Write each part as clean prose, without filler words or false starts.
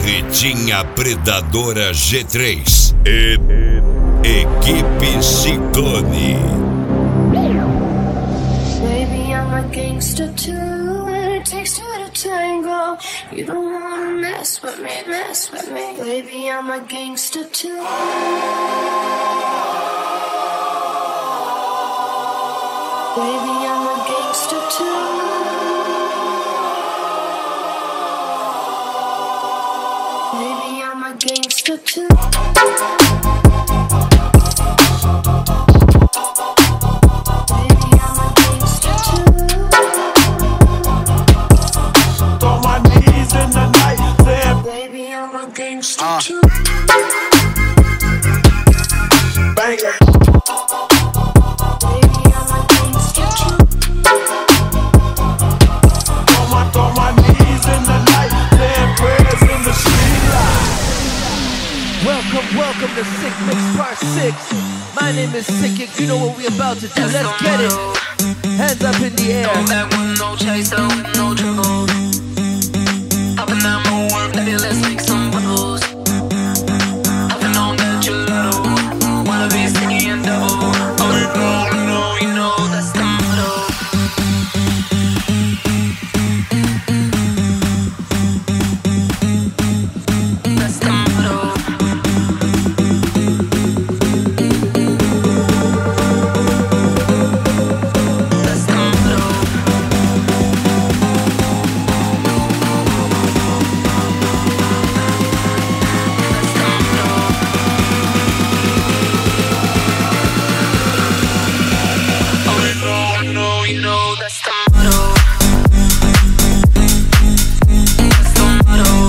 Carretinha Predadora G3 e Equipe Ciclone. Baby, I'm a gangster too, and it takes two to tango. You don't wanna mess with me, mess with me. Baby, I'm a gangster too. Baby, I'm a gangster too. Baby, I'm a gangster too. Banger. On my knees in the night, saying prayers in the street light. Welcome to Sick Mix Part 6. My name is Sick. You know what we about to do. Let's get it. Hands up in the air. No back with no chaser, with no trouble. Up and down my work, baby, let's make some bubbles. Up and on that gelato. Wanna be singing and double. Oh, you know, that's the motto. That's the motto. That's the motto. You know that's the motto. That's the motto.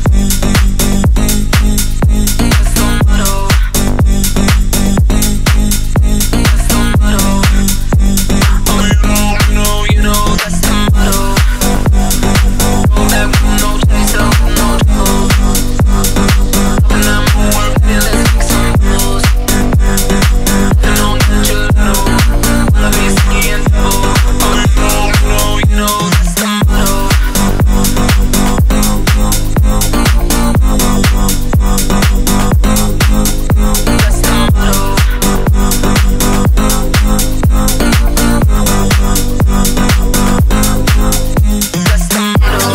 That's the motto. That's the motto. Oh, you know that's the motto. No back with no chaser, no trouble. When I'm at work, baby, let's make some rules. And on that gelato, wanna be singing double. You know that's the motto. That's the motto. That's the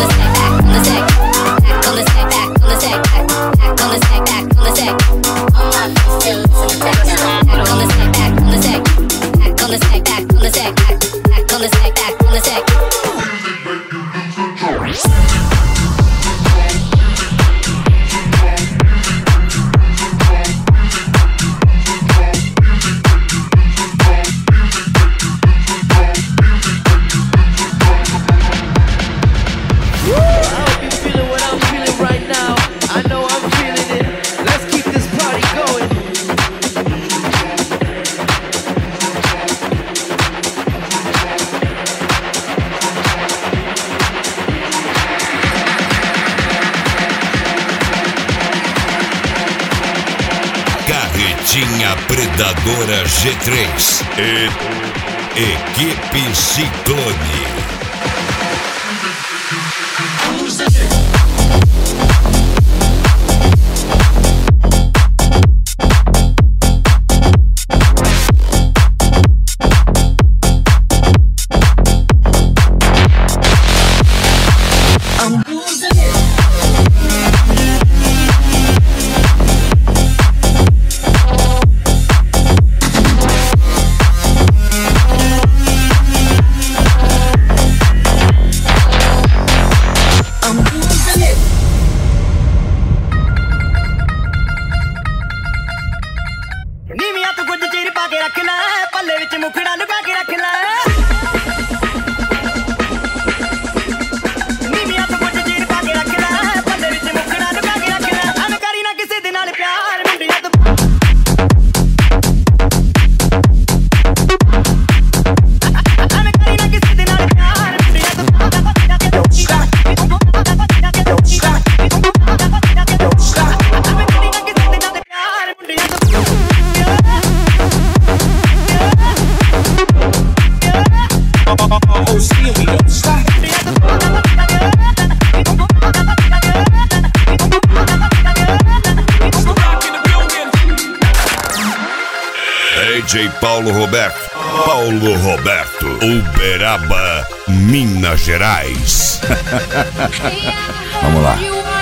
Carretinha Predadora G3 e Equipe Ciclone. DJ Paulo Roberto. Paulo Roberto, Uberaba, Minas Gerais. Vamos lá.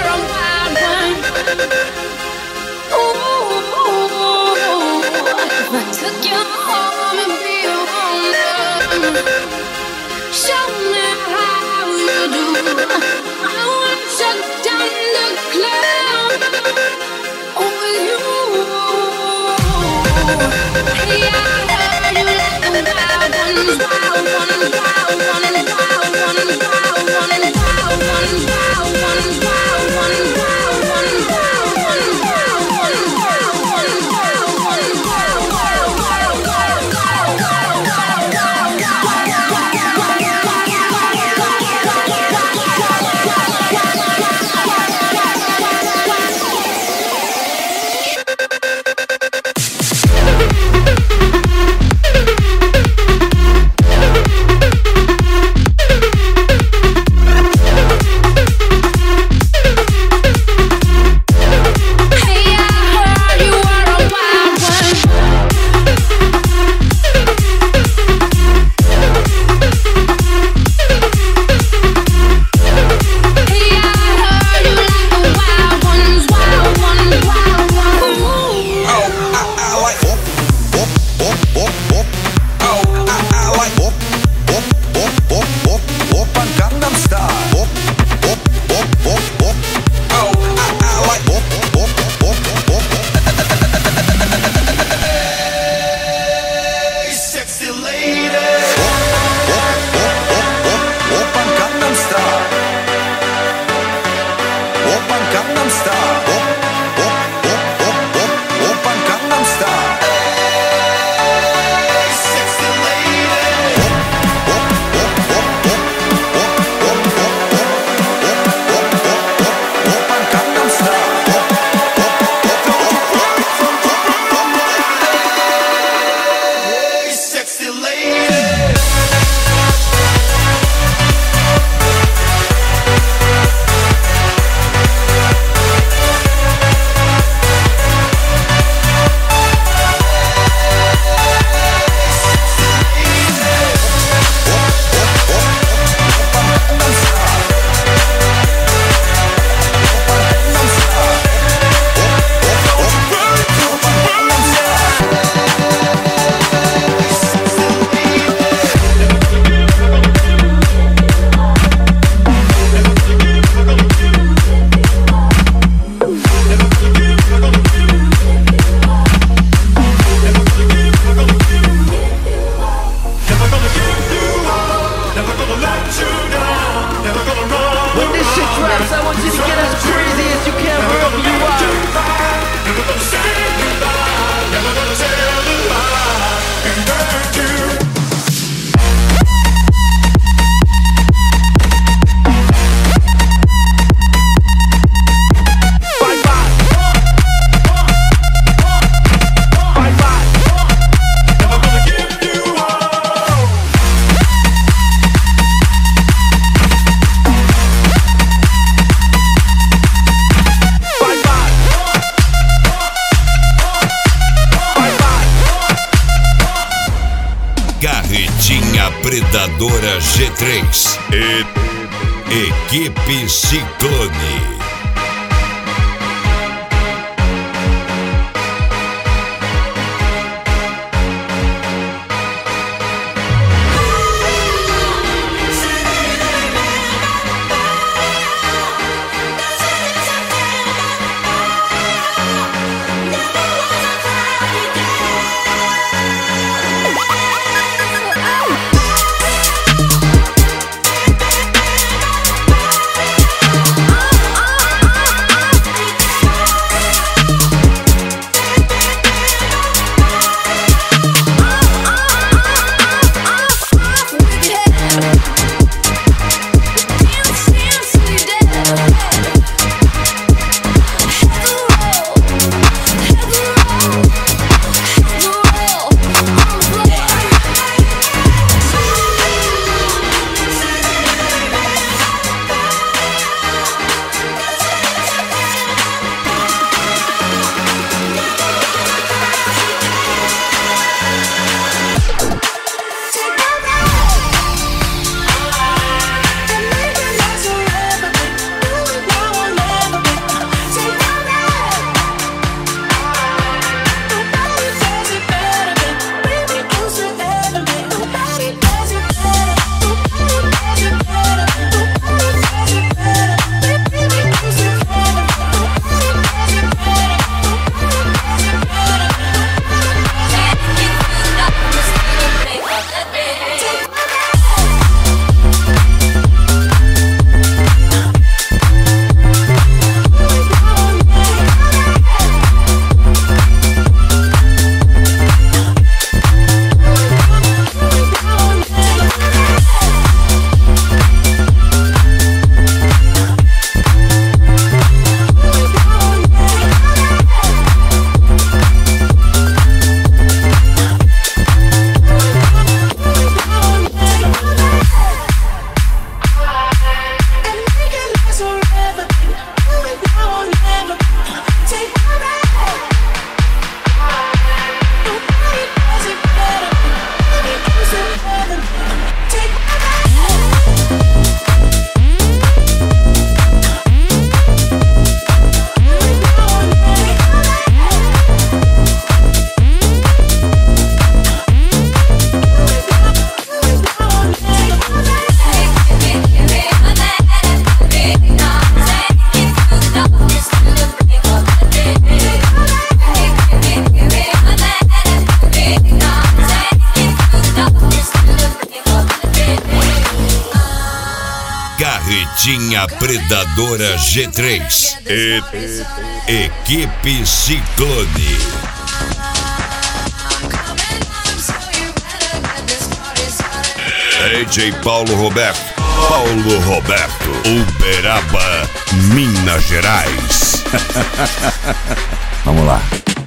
Predadora G3 Equipe Ciclone. Oh Carretinha Predadora G3 e Equipe Ciclone. DJ Paulo Roberto, Uberaba, Minas Gerais. Vamos lá.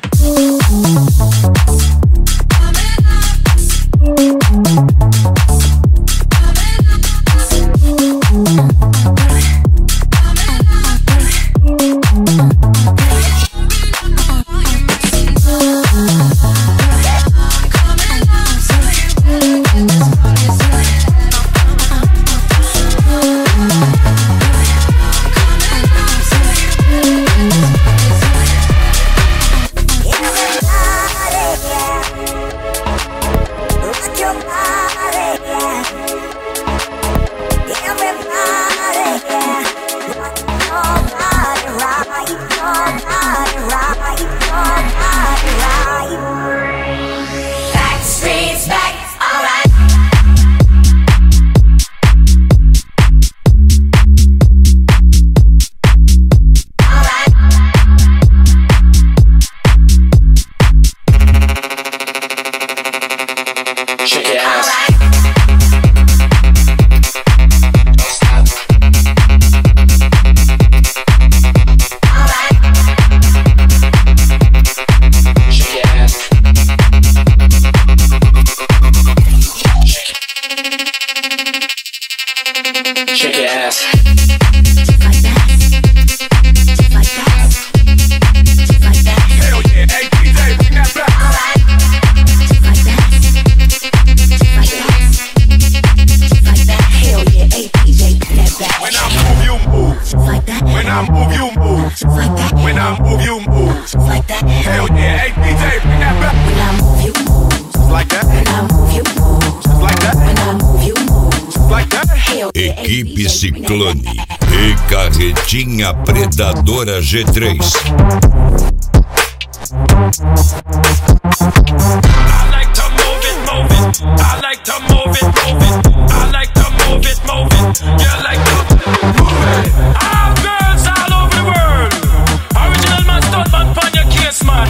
Equipe Ciclone e Carretinha Predadora G3. I like to move it, move it. I like to move it, move it. I like to move it, move it. You like to move it. All girls all over the world. Original man, stunt man, pon your case, man.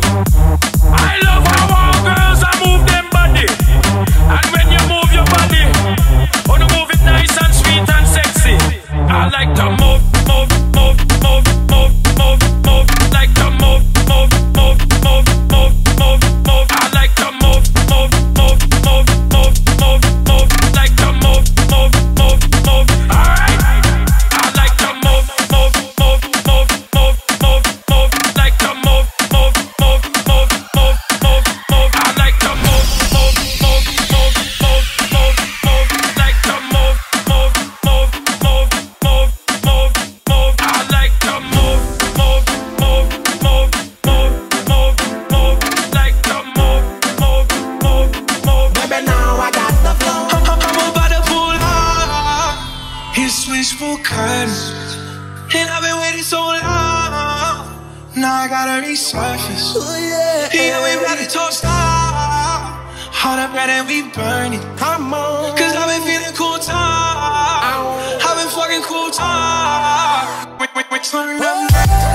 I love how all girls are move them body. And when you move your body, oh, you move it nice and sweet and sexy. I like to move, move, move, move, move, move, move. Like to move, move, move, move, move, move, move. I like to move, move, move, move, move, move, move. Like to move, move, move, move. Alright. I like to move, move, move, move, move, move, move. Like to move, move, move, move, move, move, move. I like to move, move, move, move, move, move, move. Like to move, move, move, move, move, move, move. I like to move, move, move, move, move, move, move. Like to move, move, move, move. Baby, now I got the flow. I'm about to pull up his wishful curtains, and I've been waiting so long. Now I gotta resurface. Ooh, yeah. Yeah, we ready to start. Hot up red and we burn it. Come on. Cause I've been feeling cool time. I've been fucking cool time. We turn up.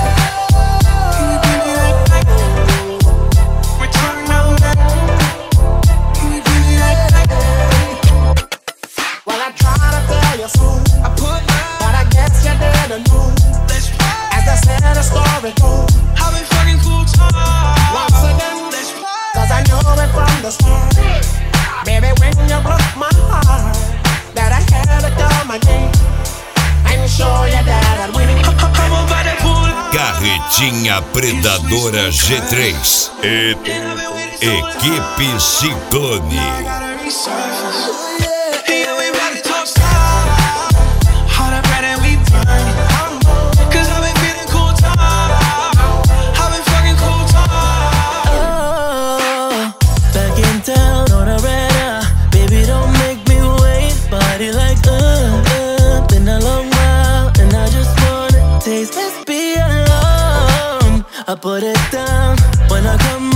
Can you bring me that back? We turn up. Can you bring me that back? Well, I try to tell you soon, but I guess you didn't know. Let's play. As I said, the story goes. I've been fucking cool time. Once again, Let's play. cause I know it from the start. Baby, when you broke my heart, that I had to come again and show you that I'm winning. I'm about to pull up. Carretinha Predadora G3 e Equipe Ciclone. Gotta resurface. Yeah, we ready to start. Hot up red and we burn it. Cause I've been feeling cool time. I've been fucking cool time. Oh, back in town on a radar. Baby, don't make me wait. Body like been a long while, and I just wanna taste. Let's be alone. I put it down when I come